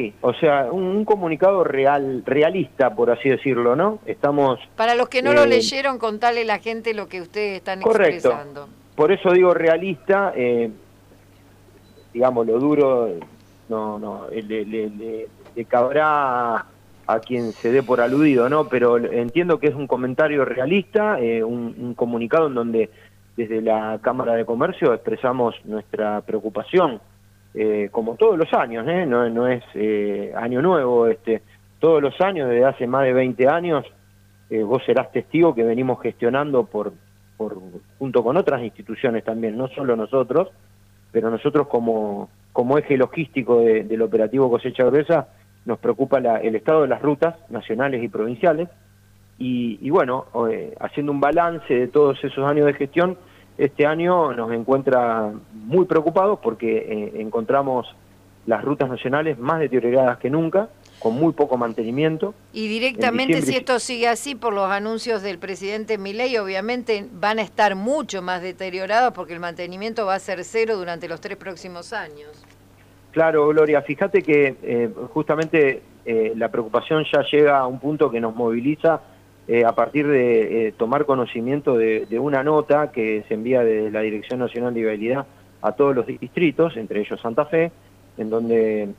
Sí, o sea, un comunicado realista, por así decirlo, ¿no? Estamos... Para los que no lo leyeron, contale a la gente lo que ustedes están correcto, expresando. por eso digo realista, digamos, lo duro no le cabrá a quien se dé por aludido, ¿no? Pero entiendo que es un comentario realista, un comunicado en donde desde la Cámara de Comercio expresamos nuestra preocupación, como todos los años, no es año nuevo, todos los años, desde hace más de 20 años, vos serás testigo que venimos gestionando junto con otras instituciones también, no solo nosotros, pero nosotros como eje logístico del operativo Cosecha Gruesa nos preocupa el estado de las rutas nacionales y provinciales, y bueno, haciendo un balance de todos esos años de gestión, este año nos encuentra muy preocupados porque encontramos las rutas nacionales más deterioradas que nunca, con muy poco mantenimiento. Y directamente, si esto sigue así, por los anuncios del presidente Milei, obviamente van a estar mucho más deteriorados porque el mantenimiento va a ser cero durante los 3 próximos años. Claro, Gloria, fíjate que justamente la preocupación ya llega a un punto que nos moviliza a partir de tomar conocimiento de una nota que se envía de la Dirección Nacional de Vialidad a todos los distritos, entre ellos Santa Fe, en donde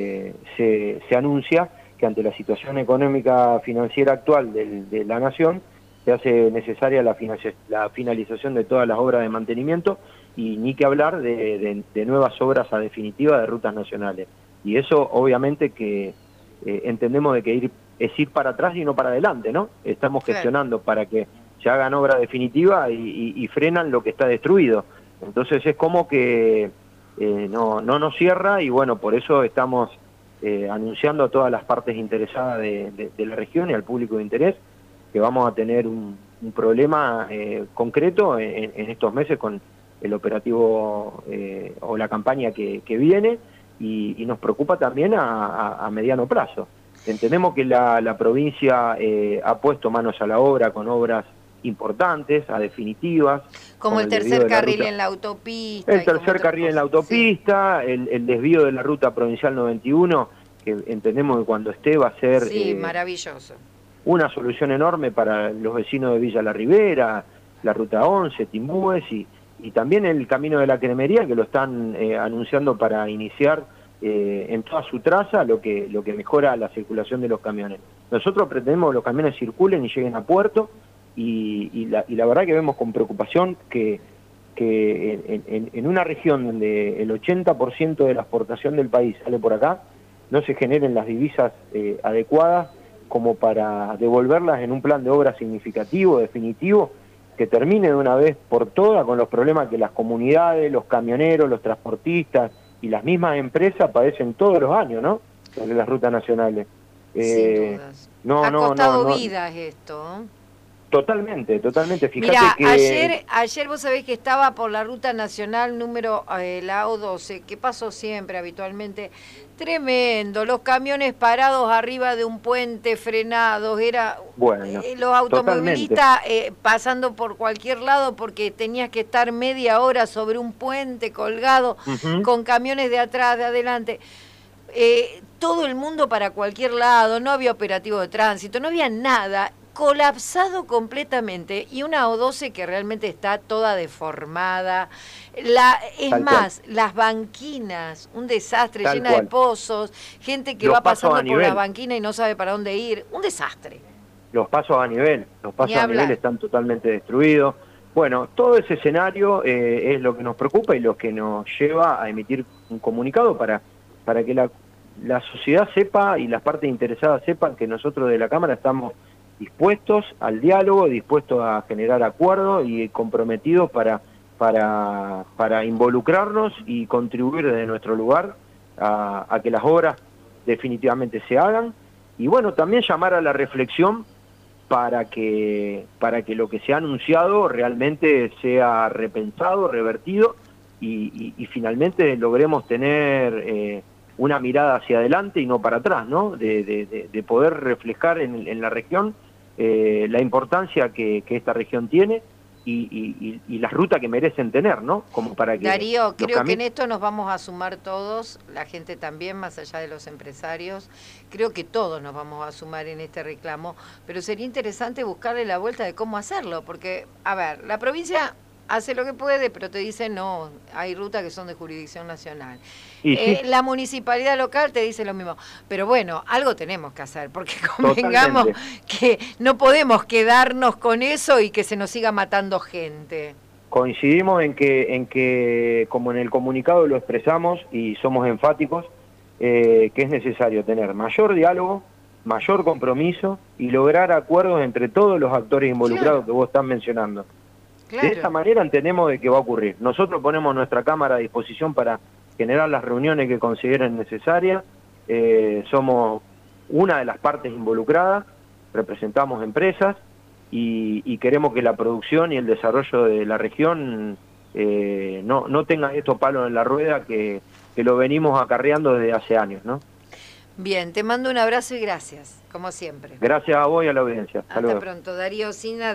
se anuncia que ante la situación económica financiera actual de la Nación, se hace necesaria la finalización de todas las obras de mantenimiento y ni que hablar de nuevas obras a definitiva de rutas nacionales. Y eso obviamente que entendemos de que es ir para atrás y no para adelante, ¿no? Estamos gestionando para que se hagan obras definitivas y frenan lo que está destruido. Entonces es como que no nos cierra y bueno, por eso estamos anunciando a todas las partes interesadas de la región y al público de interés que vamos a tener un problema concreto en estos meses con el operativo o la campaña que viene y nos preocupa también a mediano plazo. Entendemos que la provincia ha puesto manos a la obra con obras importantes, a definitivas. Como el tercer carril en la autopista. El tercer carril en la autopista, sí. El desvío de la ruta provincial 91, que entendemos que cuando esté va a ser... Sí, maravilloso. Una solución enorme para los vecinos de Villa La Ribera, la ruta 11, Timbúes y también el camino de la Cremería, que lo están anunciando para iniciar en toda su traza, lo que mejora la circulación de los camiones. Nosotros pretendemos que los camiones circulen y lleguen a puerto, y la verdad que vemos con preocupación que en una región donde el 80% de la exportación del país sale por acá, no se generen las divisas adecuadas como para devolverlas en un plan de obra significativo, definitivo, que termine de una vez por todas con los problemas que las comunidades, los camioneros, los transportistas y las mismas empresas padecen todos los años, ¿no? Sobre las rutas nacionales. Sin dudas. Ha costado vidas esto, ¿eh? Totalmente. Fíjate Mirá, que... ayer vos sabés que estaba por la ruta nacional número la O12, que paso siempre habitualmente. Tremendo, los camiones parados arriba de un puente, frenados, los automovilistas pasando por cualquier lado porque tenías que estar media hora sobre un puente colgado con camiones de atrás, de adelante. Todo el mundo para cualquier lado, no había operativo de tránsito, no había nada. Colapsado completamente, y una O12 que realmente está toda deformada. Las banquinas, un desastre, llena de pozos, gente que va pasando por la banquina y no sabe para dónde ir, un desastre. Los pasos a nivel están totalmente destruidos. Bueno, todo ese escenario es lo que nos preocupa y lo que nos lleva a emitir un comunicado para que la sociedad sepa y las partes interesadas sepan que nosotros de la Cámara estamos dispuestos al diálogo, dispuestos a generar acuerdos y comprometidos para involucrarnos y contribuir desde nuestro lugar a que las obras definitivamente se hagan. Y bueno, también llamar a la reflexión para que lo que se ha anunciado realmente sea repensado, revertido y finalmente logremos tener una mirada hacia adelante y no para atrás, ¿no? De poder reflejar en la región la importancia que esta región tiene y las rutas que merecen tener, ¿no? Como para que Darío, creo que en esto nos vamos a sumar todos, la gente también, más allá de los empresarios, creo que todos nos vamos a sumar en este reclamo, pero sería interesante buscarle la vuelta de cómo hacerlo, porque, a ver, la provincia hace lo que puede, pero te dice no, hay rutas que son de jurisdicción nacional. Y sí, La municipalidad local te dice lo mismo, pero bueno, algo tenemos que hacer, porque convengamos que no podemos quedarnos con eso y que se nos siga matando gente. coincidimos en que, como en el comunicado lo expresamos y somos enfáticos, que es necesario tener mayor diálogo, mayor compromiso y lograr acuerdos entre todos los actores involucrados que vos estás mencionando. Claro. De esta manera entendemos de que va a ocurrir. Nosotros ponemos nuestra Cámara a disposición para generar las reuniones que consideren necesarias. Somos una de las partes involucradas, representamos empresas y queremos que la producción y el desarrollo de la región no tenga estos palos en la rueda que lo venimos acarreando desde hace años, ¿no? Bien, te mando un abrazo y gracias, como siempre. Gracias a vos y a la audiencia. Hasta pronto, Darío Sina.